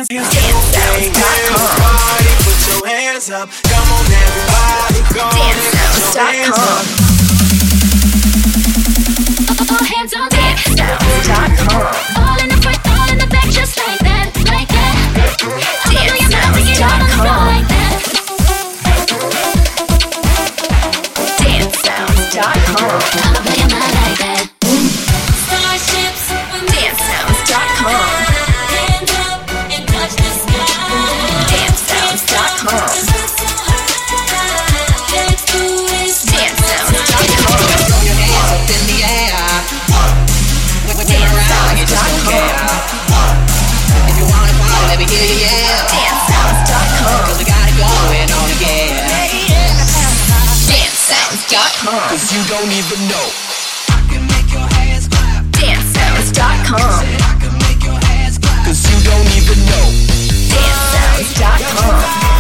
hands. Everybody put your hands up. Come on everybody, go on and put your hands up. All hands on DanceSounds.com. All in the front, all in the back, just like that, like that. DanceSounds.com. Like that. DanceSounds.com. I'ma play your mind like that. Starships, DanceSounds.com. Hands up and touch the sky. DanceSounds.com. Let's do this. DanceSounds.com. Throw your hands up in the air. DanceSounds.com. If you wanna party, let me hear you yell. DanceSounds.com. Cause we got it going on again. DanceSounds.com. Cause you don't even know. I can make your hands clap. DanceSounds.com. I can make your hands clap. Cause you don't even know. DanceSounds.com.